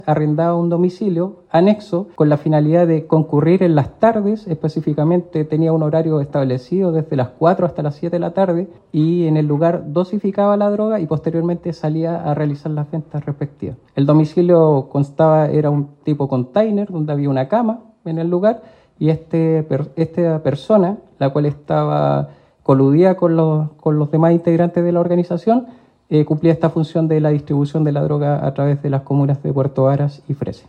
arrendaba un domicilio anexo con la finalidad de concurrir en las tardes, específicamente tenía un horario establecido desde las 4 hasta las 7 de la tarde y en el lugar dosificaba la droga y posteriormente salía a realizar las ventas respectivas. El domicilio era un tipo container donde había una cama en el lugar y esta persona, la cual estaba coludida con los demás integrantes de la organización, cumplía esta función de la distribución de la droga a través de las comunas de Puerto Varas y Fresia.